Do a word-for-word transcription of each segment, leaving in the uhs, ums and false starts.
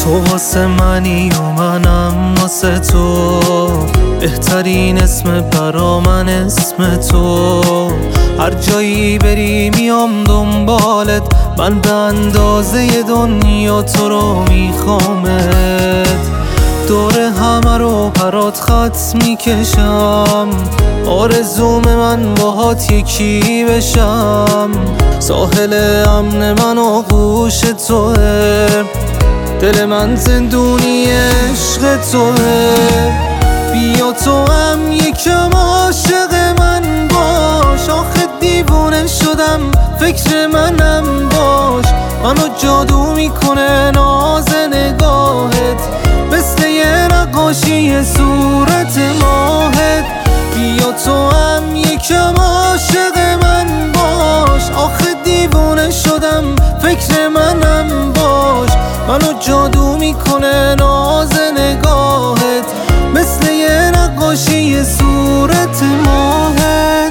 تو واسه منی و منم واسه تو، بهترین اسم برا من اسم تو. هر جایی بری میام دنبالت، من به اندازه دنیا تو رو میخوامت. دور همه رو برات خط میکشم، آرزوم من باهات یکی بشم. ساحل امن من و گوش توه، دل من زندونی عشق توه. بیا تو هم یکم عاشق من باش، آخه دیوونه شدم فکر منم باش. منو جادو میکنه ناز نگاهت، مثل یه نقاشی صورت ماهت. بیا تو هم یکم عاشق من باش، آخه دیوونه شدم فکر منم باش. منو جادو میکنه ناز نگاهت، مثل یه نقاشی صورت ماهت.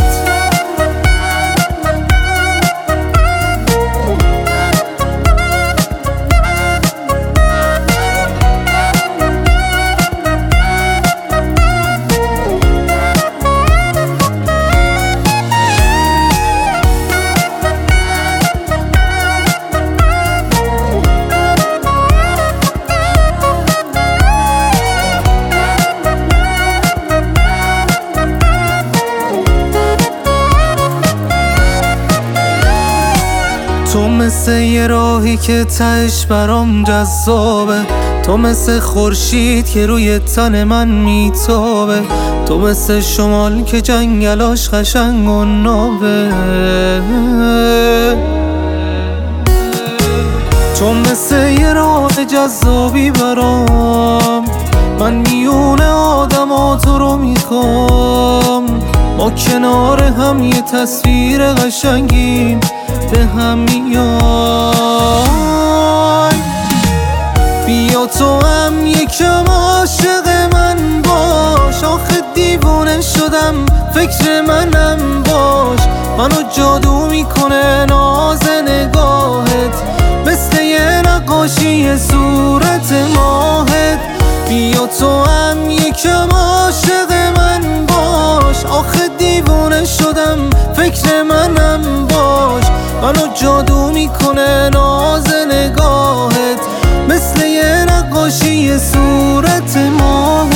تو مثل یه راهی که تهش برام جذابه، تو مثل خورشید که روی تن من میتابه. تو مثل شمال که جنگلاش قشنگ و نابه. تو مثل یه راه جذابی برام، من میون آدم ها تو رو میخوام. ما کنار هم یه تصویر قشنگیم به هم میای. بیا تو هم یکم عاشق من باش، آخه دیوونه شدم فکر منم باش. منو جادو میکنه ناز نگاهت، مثل یه نقاشی صورت ماهت. بیا تو هم یکم عاشق من باش، آخه دیوونه شدم فکر منم باش. منو جادو میکنه ناز نگاهت، مثل یه نقاشی صورت ماهت.